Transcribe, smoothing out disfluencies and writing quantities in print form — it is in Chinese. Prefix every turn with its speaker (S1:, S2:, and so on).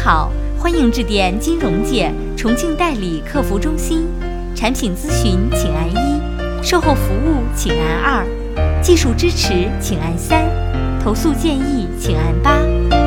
S1: 好，欢迎致电金融界重庆代理客服中心，产品咨询请按1，售后服务请按2，技术支持请按3，投诉建议请按8。